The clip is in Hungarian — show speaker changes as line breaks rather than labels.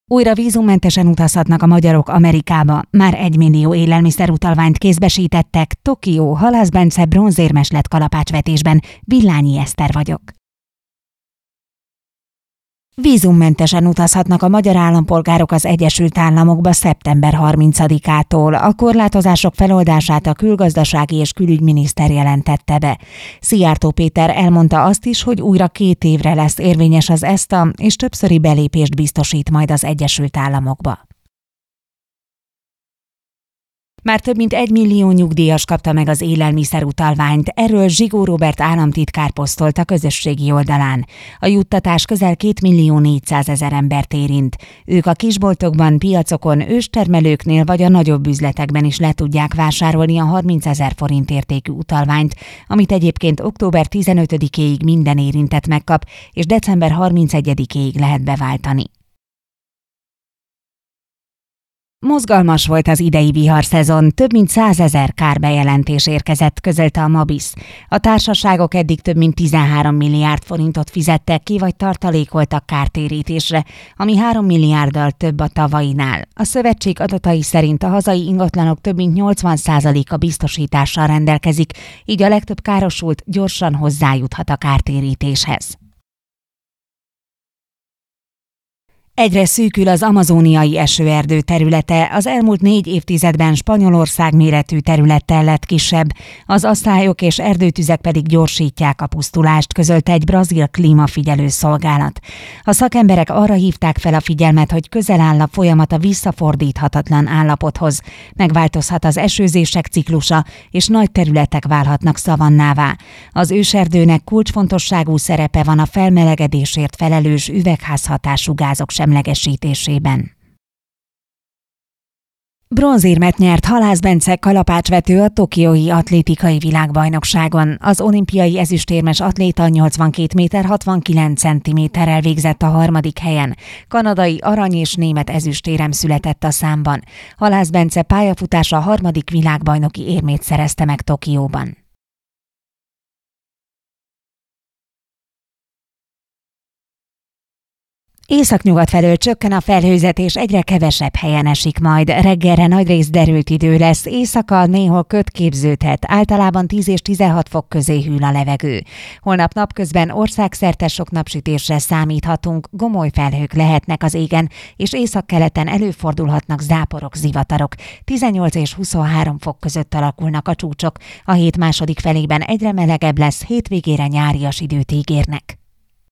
Újra vízummentesen utazhatnak a magyarok Amerikába. Már 1 millió élelmiszerutalványt kézbesítettek. Tokió, Halász Bence bronzérmes lett kalapácsvetésben. Villányi Eszter vagyok. Vízummentesen utazhatnak a magyar állampolgárok az Egyesült Államokba szeptember 30-ától. A korlátozások feloldását a külgazdasági és külügyminiszter jelentette be. Szijjártó Péter elmondta azt is, hogy újra 2 évre lesz érvényes az ESTA, és többszöri belépést biztosít majd az Egyesült Államokba. Már több mint 1 millió nyugdíjas kapta meg az élelmiszerutalványt, erről Zsigó Róbert államtitkár posztolt a közösségi oldalán. A juttatás közel 2.400.000 embert érint. Ők a kisboltokban, piacokon, őstermelőknél vagy a nagyobb üzletekben is le tudják vásárolni a 30 000 forint értékű utalványt, amit egyébként október 15-éig minden érintett megkap, és december 31-éig lehet beváltani. Mozgalmas volt az idei viharszezon, több mint 100 000 kárbejelentés érkezett, közölte a Mabisz. A társaságok eddig több mint 13 milliárd forintot fizettek ki, vagy tartalékoltak kártérítésre, ami 3 milliárddal több a tavainál. A szövetség adatai szerint a hazai ingatlanok több mint 80%-a biztosítással rendelkezik, így a legtöbb károsult gyorsan hozzájuthat a kártérítéshez. Egyre szűkül az amazóniai esőerdő területe, az elmúlt 4 évtizedben Spanyolország méretű területtel lett kisebb, az aszályok és erdőtüzek pedig gyorsítják a pusztulást, közölte egy brazil klímafigyelő szolgálat. A szakemberek arra hívták fel a figyelmet, hogy közel áll a folyamat a visszafordíthatatlan állapothoz, megváltozhat az esőzések ciklusa, és nagy területek válhatnak szavannává. Az őserdőnek kulcsfontosságú szerepe van a felmelegedésért felelős üvegházhatású gázok semlegesítésében. Bronzérmet nyert Halász Bence kalapácsvető a tokiói atlétikai világbajnokságon. Az olimpiai ezüstérmes atléta 82 méter 69 centiméterrel végzett a 3. helyen. Kanadai arany és német ezüstérem született a számban. Halász Bence pályafutása 3. világbajnoki érmét szerezte meg Tokióban. Északnyugat felől csökken a felhőzet, és egyre kevesebb helyen esik majd. Reggelre nagyrészt derült idő lesz, éjszaka néhol köd képződhet, általában 10 és 16 fok közé hűl a levegő. Holnap napközben országszerte sok napsütésre számíthatunk, gomoly felhők lehetnek az égen, és északkeleten előfordulhatnak záporok, zivatarok. 18 és 23 fok között alakulnak a csúcsok. A hét második felében egyre melegebb lesz, hétvégére nyárias időt ígérnek.